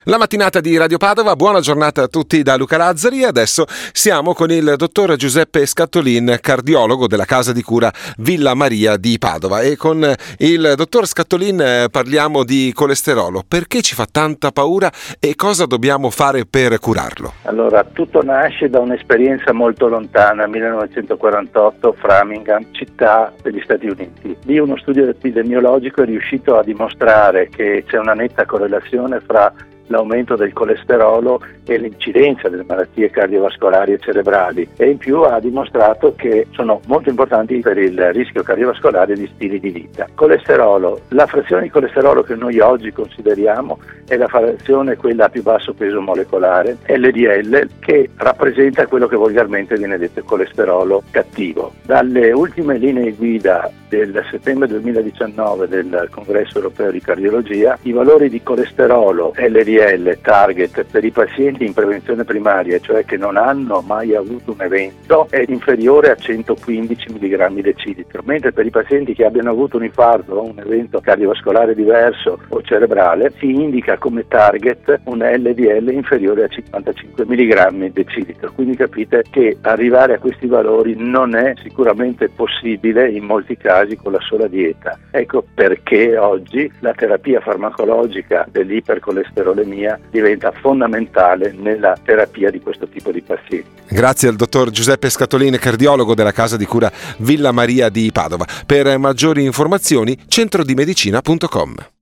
La mattinata di Radio Padova, buona giornata a tutti da Luca Lazzari. Adesso siamo con il dottor Giuseppe Scattolin, cardiologo della casa di cura Villa Maria di Padova, e con il dottor Scattolin parliamo di colesterolo. Perché ci fa tanta paura e cosa dobbiamo fare per curarlo? Allora, tutto nasce da un'esperienza molto lontana, 1948, Framingham, città degli Stati Uniti. Lì uno studio epidemiologico è riuscito a dimostrare che c'è una netta correlazione fra l'aumento del colesterolo e l'incidenza delle malattie cardiovascolari e cerebrali, e in più ha dimostrato che sono molto importanti per il rischio cardiovascolare gli stili di vita. Colesterolo, la frazione di colesterolo che noi oggi consideriamo è la frazione quella a più basso peso molecolare, LDL, che rappresenta quello che volgarmente viene detto colesterolo cattivo. Dalle ultime linee guida del settembre 2019 del Congresso Europeo di Cardiologia, i valori di colesterolo LDL target per i pazienti in prevenzione primaria, cioè che non hanno mai avuto un evento, è inferiore a 115 mg decilitro, mentre per i pazienti che abbiano avuto un infarto o un evento cardiovascolare diverso o cerebrale si indica come target un LDL inferiore a 55 mg decilitro. Quindi capite che arrivare a questi valori non è sicuramente possibile in molti casi con la sola dieta. Ecco perché oggi la terapia farmacologica dell'ipercolesterolemia diventa fondamentale nella terapia di questo tipo di pazienti. Grazie al dottor Giuseppe Scattolin, cardiologo della casa di cura Villa Maria di Padova. Per maggiori informazioni centrodimedicina.com.